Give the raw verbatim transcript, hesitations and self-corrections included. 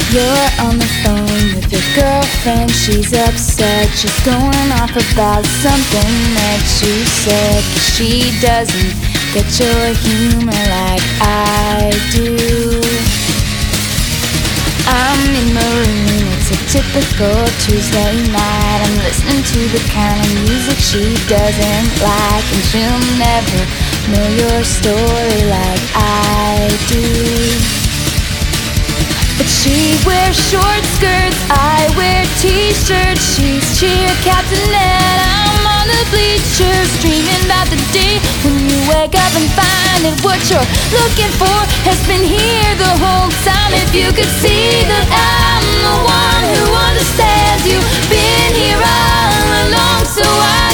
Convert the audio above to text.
You're on the phone with your girlfriend, she's upset. She's going off about something that you said. 'Cause she doesn't get your humor like I do. I'm in my room, it's a typical Tuesday night. I'm listening to the kind of music she doesn't like, and she'll never know your story like I do. But she wears short skirts, I wear t-shirts. She's cheer captain and I'm on the bleachers, dreaming about the day when you wake up and find that what you're looking for has been here the whole time. If you could see that I'm the one who understands you, been here all along, so I